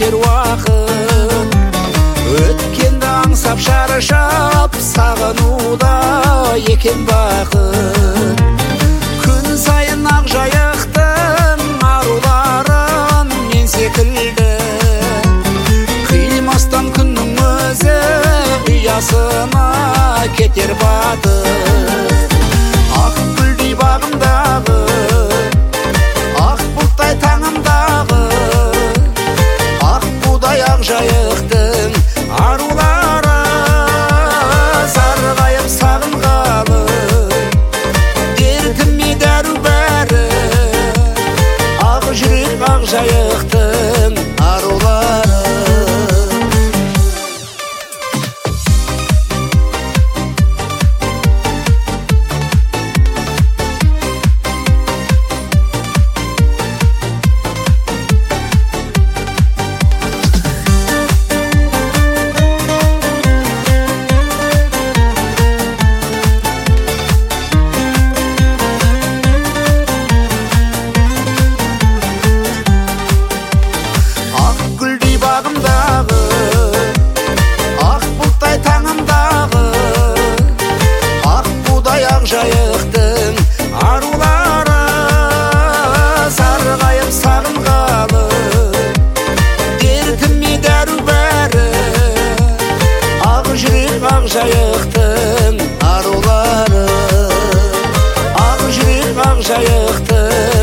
кетер уақыт, өткенді аңсап шаршап сағынуда екен бақыт. Күн сайын ақ жайықтың аруларын мен секілді, қимастан күннің өзі ұясына кетер батып. Ақ гүлдей бағымдағы, ақ бұлттай таңымдағы, ақ будай ақ жайықтың арулары сарғайып сағынғалы, дертіме дәру бәрі, ақ жүрек ақ жайықтың арулары. Бағымдағы, ақ бұлттай таңымдағы, ақ будай ақ жайықтың арулары сарғайып сағынғалы, дертіме дәру бәрі, ақ жүрек ақ жайықтың арулары, ақ жүрек ақ жайықтың